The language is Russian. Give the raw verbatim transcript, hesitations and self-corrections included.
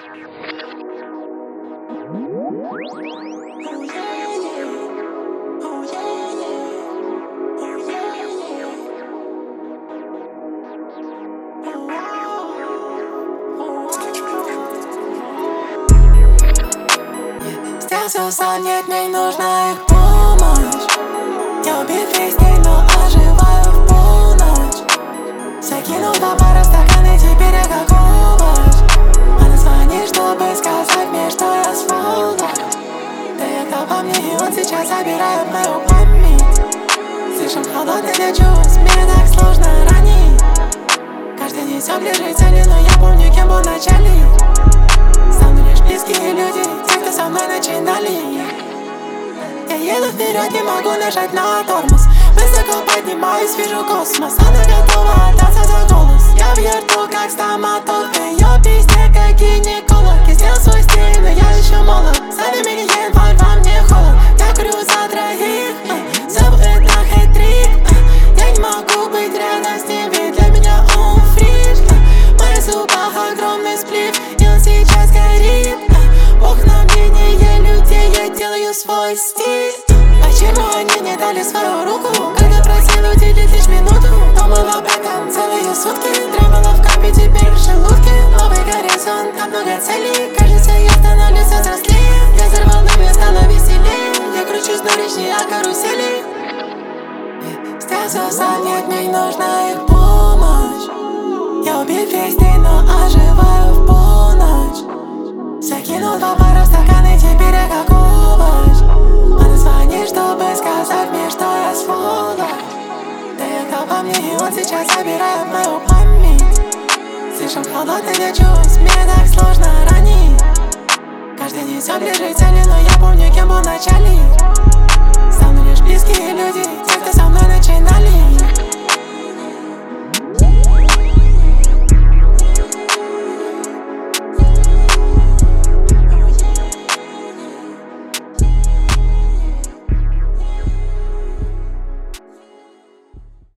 Сделался сам, нет, мне нужна их помощь. Я убит весь день, но оживаю в полночь. Закинул два пара стаканы, теперь я как овощ. Она звонит, чтобы сказать мне, что я сволочь. Да это по мне, и он сейчас забирает мою память. Слишком холодный для чувств, мне так сложно ранить. Каждый несет ближе цели, но я помню, кем был начальник. Со мной лишь близкие люди, те, кто со мной начинали. Я еду вперед, не могу нажать на тормоз. Высоко поднимаюсь, вижу космос. Она готова отдаться за голос. Я верту, как стоматолог. В ее песне, как гинеколог. Я сделал свой стиль, но я еще молод. Сами меня январь, во мне холод. Я курю за троих, а, забыт на хэт-трик, а. Я не могу быть рядом с ним, ведь для меня он фриш, а. В моих зубах огромный сплив, и он сейчас горит, а. Бог на мнение людей, я делаю свой стиль. Почему они не дали свою руку, когда просил уделить лишь минуту? Думал об этом целые сутки, требовала в капе, теперь в желудке. Новый горизонт, так много целей. Кажется, я становлюсь взрослее. Ветер волнами стало веселее. Я кручусь на речи, о карусели. Сделался сам, нет, мне нужна их помощь. Я убит весь день, но оживаю в полночь. Закинул два пара стаканы, теперь я как овощ. Она звонит, чтобы сказать мне, что я сволочь. Да это по мне, и он сейчас забирает мою память. Слишком холодный для чувств, мне так сложно ранить. Каждый несет ближе цели, но я помню, кем был начальник.